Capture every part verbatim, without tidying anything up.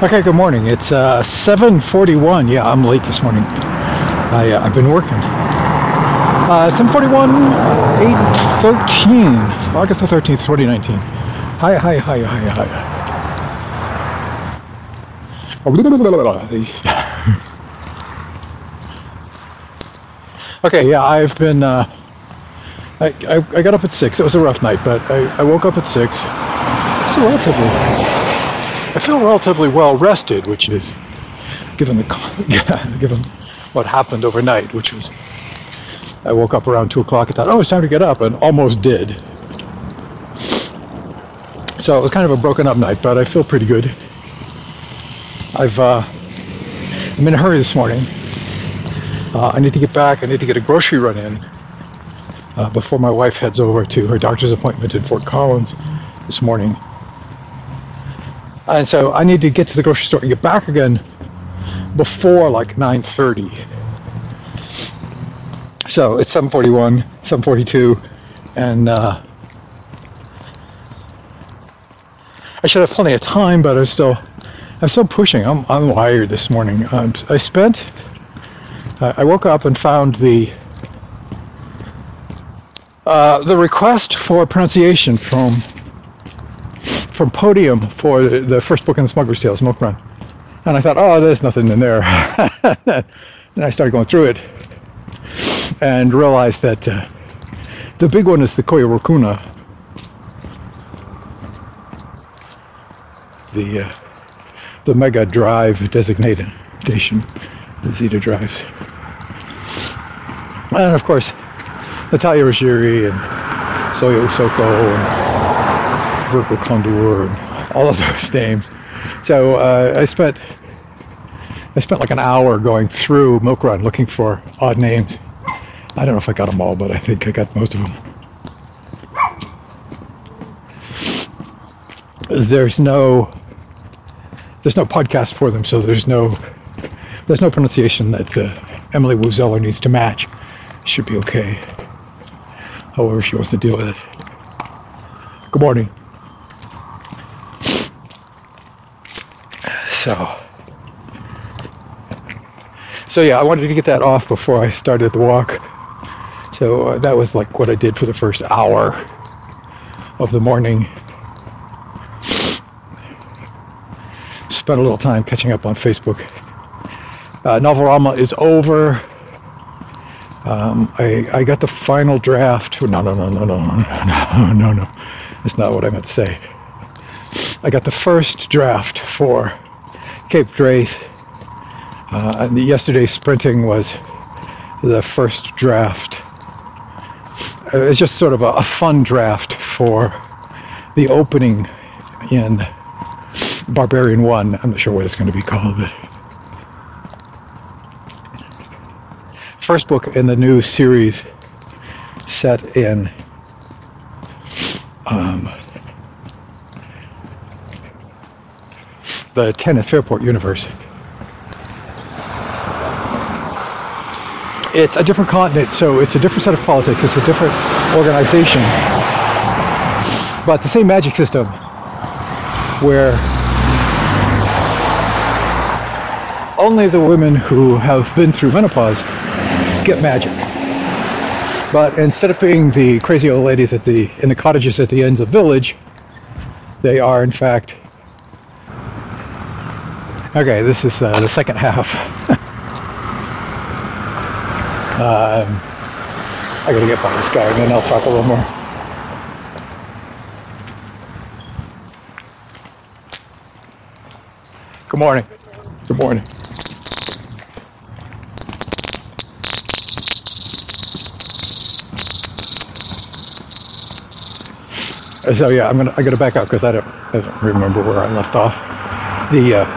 Okay, good morning. It's uh, seven forty-one. Yeah, I'm late this morning. I, uh, I've been working. Uh, seven forty-one, eight thirteen, August the thirteenth, twenty nineteen. Hi, hi, hi, hi, hi. Okay, yeah, I've been, uh, I, I, I got up at six. It was a rough night, but I, I woke up at six. So relatively, I feel relatively well rested, which is, given the, given what happened overnight, which was, I woke up around two o'clock and thought, oh, it's time to get up, and almost did. So it was kind of a broken up night, but I feel pretty good. I've, uh, I'm in a hurry this morning. Uh, I need to get back. I need to get a grocery run in uh, before my wife heads over to her doctor's appointment in Fort Collins this morning. And so I need to get to the grocery store and get back again before like nine thirty. So it's seven forty-one, seven forty-two, and uh, I should have plenty of time, but I'm still, I'm still pushing. I'm, I'm wired this morning. Um, I spent, uh, I woke up and found the uh, the request for pronunciation from from Podium for the, the first book in the Smuggler's Tales, Milk Run, and I thought, oh, there's nothing in there. And I started going through it and realized that uh, the big one is the Koyorokuna. The uh, the Mega Drive designation, the Zeta drives, and of course Natalia Ruggieri and Soyo Soko and Virgil Kondur and all of those names. So uh, I spent I spent like an hour going through Milk Run looking for odd names. I don't know if I got them all, but I think I got most of them. There's no There's no podcast for them, so there's no there's no pronunciation that uh, Emily Wu Zeller needs to match. Should be okay. However she wants to deal with it. Good morning. So, so yeah, I wanted to get that off before I started the walk. So uh, that was like what I did for the first hour of the morning. Spent a little time catching up on Facebook. Uh, Novelrama is over. Um, I, I got the final draft. No, no, no, no, no, no, no, no. That's not what I meant to say. I got the first draft for Cape Grace. Uh, and the, yesterday's sprinting was the first draft. It was just sort of a, a fun draft for the opening in Barbarian one. I'm not sure what it's going to be called, but first book in the new series set in um, the Tennis Fairport universe. It's a different continent, so it's a different set of politics, it's a different organization, but the same magic system where only the women who have been through menopause get magic. But instead of being the crazy old ladies at the in the cottages at the ends of the village, they are in fact... Okay, this is uh, the second half. um, I gotta get by this guy and then I'll talk a little more. Good morning. Good morning. So yeah, I'm gonna I gotta back up because I don't I don't remember where I left off. The uh,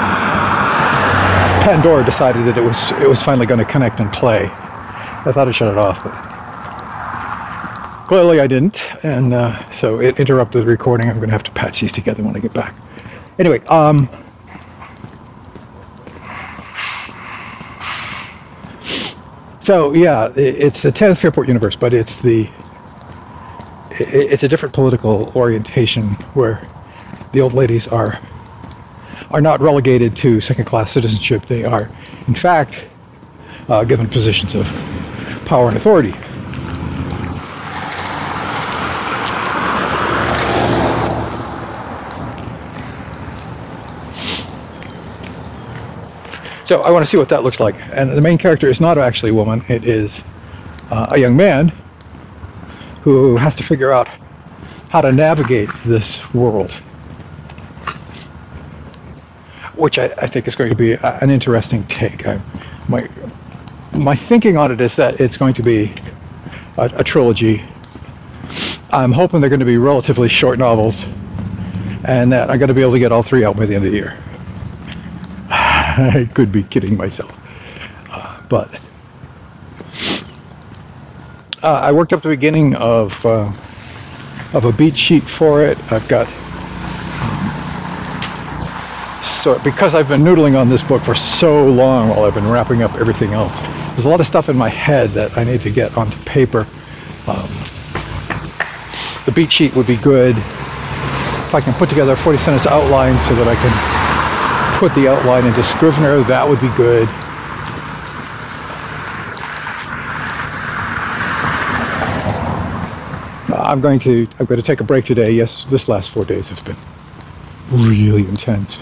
Pandora decided that it was it was finally going to connect and play. I thought I shut it off, but clearly I didn't, and uh, so it interrupted the recording. I'm going to have to patch these together when I get back. Anyway, um. So yeah, it's the tenth Fairport universe, but it's the it's a different political orientation where the old ladies are are not relegated to second-class citizenship. They are, in fact, uh, given positions of power and authority. So I want to see what that looks like. And the main character is not actually a woman. It is uh, a young man who has to figure out how to navigate this world, which I, I think is going to be a, an interesting take. I, my, my thinking on it is that it's going to be a, a trilogy. I'm hoping they're going to be relatively short novels, and that I'm going to be able to get all three out by the end of the year. I could be kidding myself, uh, but uh, I worked up the beginning of uh, of a beat sheet for it. I've got um, so because I've been noodling on this book for so long while I've been wrapping up everything else. There's a lot of stuff in my head that I need to get onto paper. Um, the beat sheet would be good if I can put together a forty sentence outline so that I can put the outline into Scrivener. That would be good. Uh, I'm going to I'm going to take a break today. Yes, this last four days have been really intense.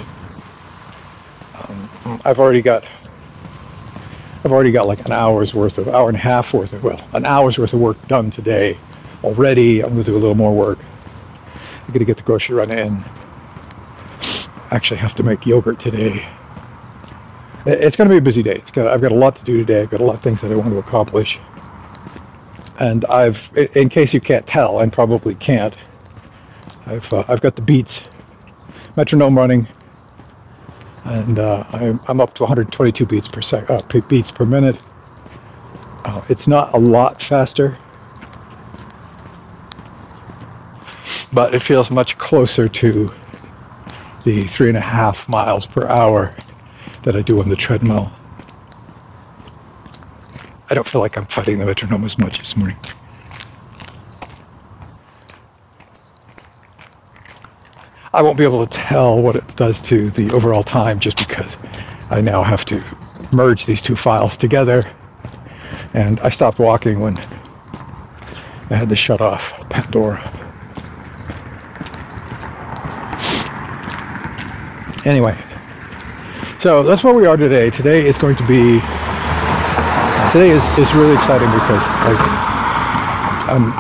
Um, I've already got I've already got like an hour's worth of hour and a half worth of well an hour's worth of work done today already. I'm going to do a little more work. I'm going to get the grocery run in. Actually have to make yogurt today. It's going to be a busy day. It's got, I've got a lot to do today. I've got a lot of things that I want to accomplish. And I've, in case you can't tell, and probably can't, I've uh, I've got the Beats metronome running, and uh, I'm I'm up to one hundred twenty-two beats per sec, uh, beats per minute. Uh, it's not a lot faster, but it feels much closer to the three and a half miles per hour that I do on the treadmill. I don't feel like I'm fighting the metronome as much this morning. I won't be able to tell what it does to the overall time just because I now have to merge these two files together, and I stopped walking when I had to shut off Pandora. Anyway, so that's where we are today. Today is going to be, today is, is really exciting because like, I'm,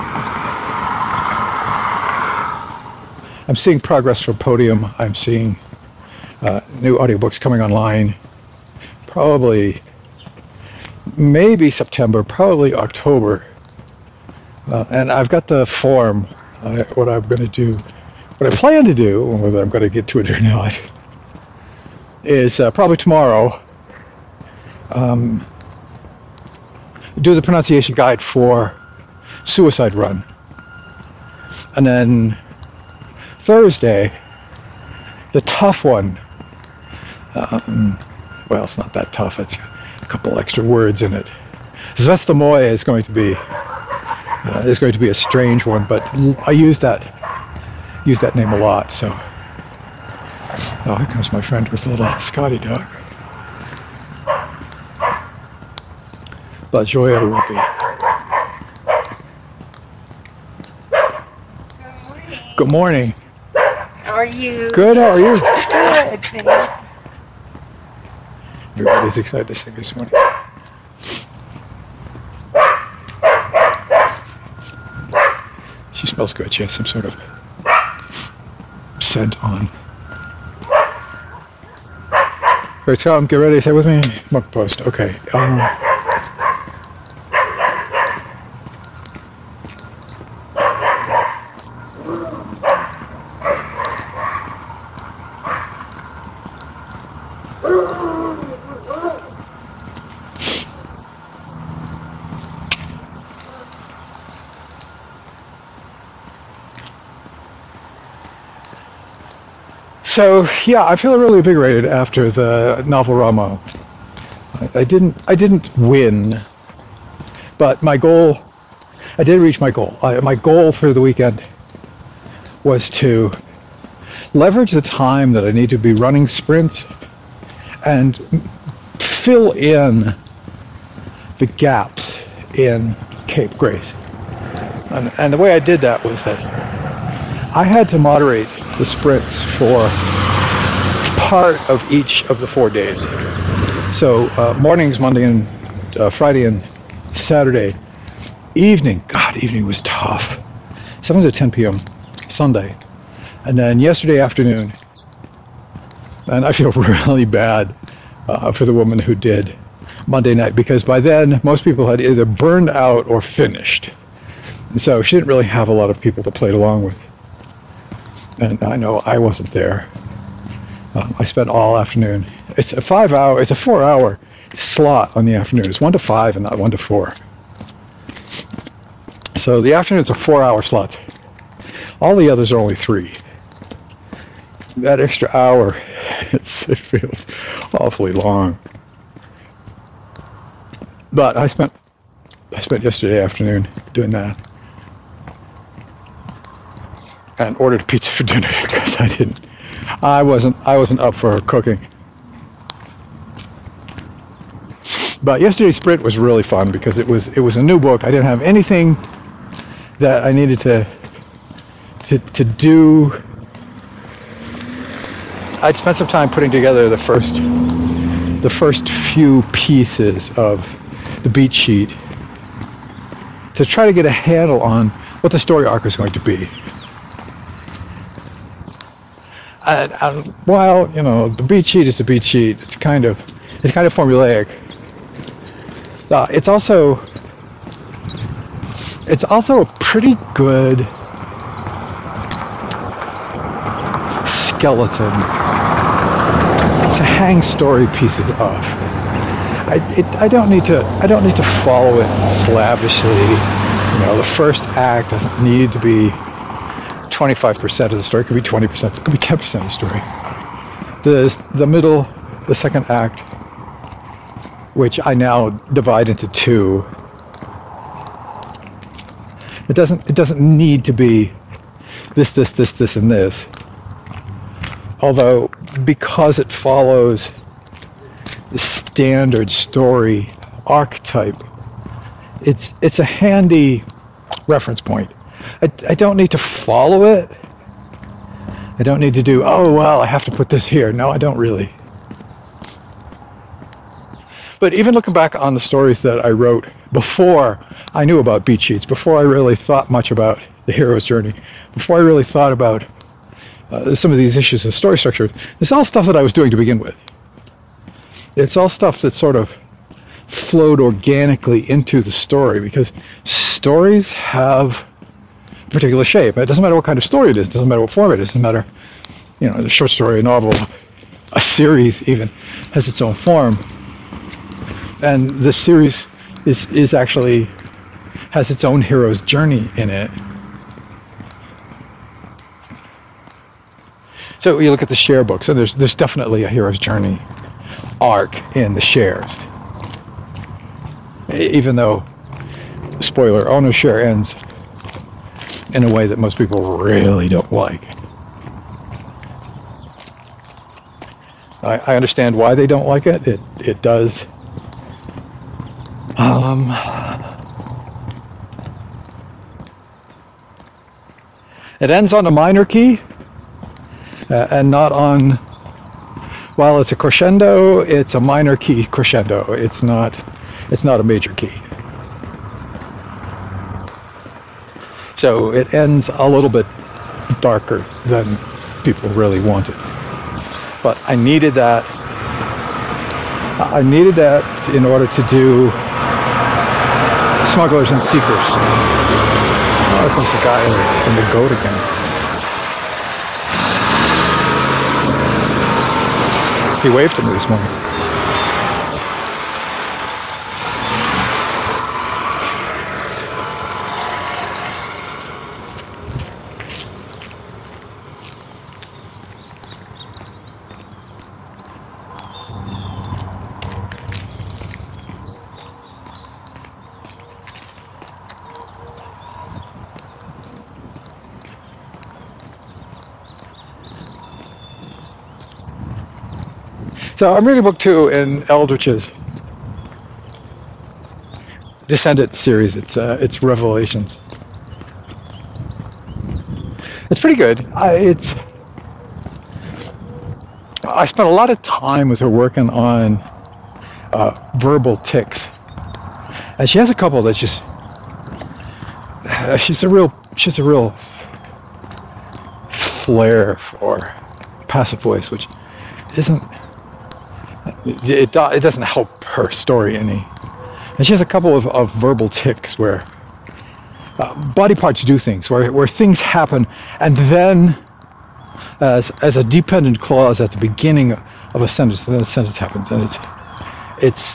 I'm seeing progress from Podium. I'm seeing uh, new audiobooks coming online, probably, maybe September, probably October. Uh, and I've got the form, uh, what I'm going to do, what I plan to do, whether I'm going to get to it or not, is uh, probably tomorrow um, do the pronunciation guide for Suicide Run, and then Thursday the tough one, um, well, it's not that tough, it's a couple extra words in it. Zestamoy is going to be uh, is going to be a strange one, but I use that use that name a lot. So oh, here comes my friend with the little Scotty dog. But Joya will be. Good morning. Good morning. How are you? Good, how are you? Good, thanks. Everybody's excited to see me this morning. She smells good. She has some sort of scent on. All right, Tom, get ready. Stay with me. Mug post. Okay. Um, So yeah, I feel really invigorated after the Novelrama. I, I didn't, I didn't win, but my goal, I did reach my goal. I, my goal for the weekend was to leverage the time that I need to be running sprints and fill in the gaps in Cape Grace. And, and the way I did that was that I had to moderate the sprints for part of each of the four days. So uh, mornings, Monday and uh, Friday and Saturday. Evening, God, evening was tough. seven to ten p.m. Sunday. And then yesterday afternoon, and I feel really bad uh, for the woman who did Monday night, because by then most people had either burned out or finished. And so she didn't really have a lot of people to play it along with. And I know I wasn't there. Um, I spent all afternoon. It's a five hour, it's a four hour slot on the afternoon. It's one to five and not one to four. So the afternoons are four hour slots. All the others are only three. That extra hour, it's, it feels awfully long. But I spent, I spent yesterday afternoon doing that. And ordered pizza for dinner because I didn't, I wasn't, I wasn't up for cooking. But yesterday's sprint was really fun because it was, it was a new book. I didn't have anything that I needed to, to, to do. I'd spent some time putting together the first, the first few pieces of the beat sheet to try to get a handle on what the story arc is going to be. And, and while, you know, the beat sheet is the beat sheet, it's kind of, it's kind of formulaic. Uh, it's also, it's also a pretty good skeleton to hang story pieces off. I, it, I don't need to, I don't need to follow it slavishly. You know, the first act doesn't need to be twenty-five percent of the story. It could be twenty percent. It could be ten percent of the story. The, the middle, the second act, which I now divide into two, it doesn't, it doesn't need to be this, this, this, this, and this. Although, because it follows the standard story archetype, it's, it's a handy reference point. I, I don't need to follow it. I don't need to do, oh, well, I have to put this here. No, I don't really. But even looking back on the stories that I wrote before I knew about beat sheets, before I really thought much about the hero's journey, before I really thought about uh, some of these issues of story structure, it's all stuff that I was doing to begin with. It's all stuff that sort of flowed organically into the story, because stories have a particular shape. It doesn't matter what kind of story it is. It doesn't matter what form it is. It doesn't matter, you know, a short story, a novel, a series even has its own form. And the series is, is actually has its own hero's journey in it. So you look at the share books, and there's there's definitely a hero's journey arc in the shares. Even though, spoiler, Ono's share ends in a way that most people really don't like. I, I understand why they don't like it. It it does. Um, it ends on a minor key, uh, and not on, while it's a crescendo, it's a minor key crescendo. It's not, it's not a major key. So it ends a little bit darker than people really wanted. But I needed that. I needed that in order to do Smugglers and Seekers. Oh, there comes the guy in the goat again. He waved at me this morning. So I'm reading book two in Eldritch's Descendant series. It's uh, it's Revelations. It's pretty good. I, it's I spent a lot of time with her working on uh, verbal tics, and she has a couple that just uh, she's a real she's a real flair for passive voice, which isn't it, it doesn't help her story any. And she has a couple of, of verbal tics where uh, body parts do things, where where things happen, and then as as a dependent clause at the beginning of a sentence, and then a sentence happens, and it's it's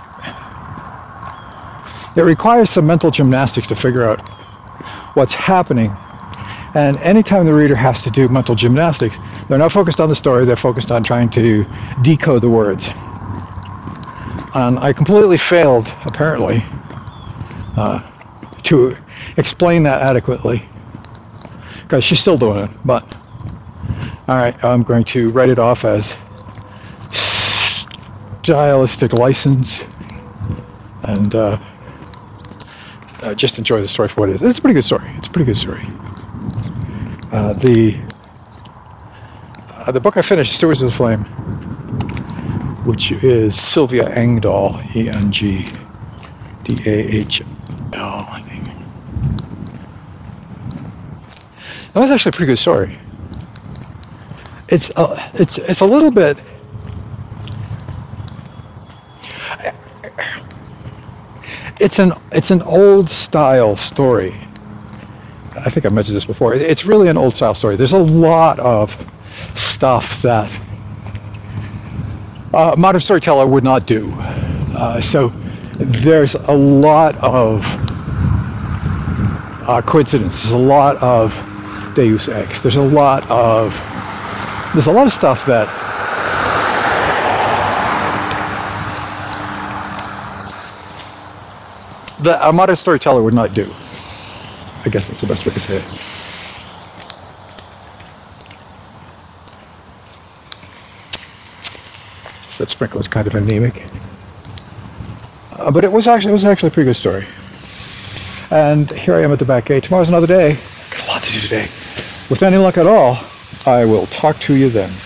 it requires some mental gymnastics to figure out what's happening. And anytime the reader has to do mental gymnastics, they're not focused on the story, they're focused on trying to decode the words. And I completely failed, apparently, uh, to explain that adequately, because she's still doing it. But all right, I'm going to write it off as stylistic license, and uh, uh, just enjoy the story for what it is. It's a pretty good story. It's a pretty good story. Uh, the uh, the book I finished, Stewards of the Flame, which is Sylvia Engdahl, E N G D A H L, I think. That was actually a pretty good story. It's a, it's it's a little bit. It's an it's an old style story. I think I mentioned this before. It's really an old style story. There's a lot of stuff that a modern storyteller would not do. Uh, so there's a lot of uh, coincidence. There's a lot of Deus Ex. There's a lot of there's a lot of stuff that that a modern storyteller would not do. I guess that's the best way to say it. That sprinkler is kind of anemic, uh, but it was actually it was actually a pretty good story. And here I am at the back gate. Tomorrow's another day. Got a lot to do today. With any luck at all, I will talk to you then.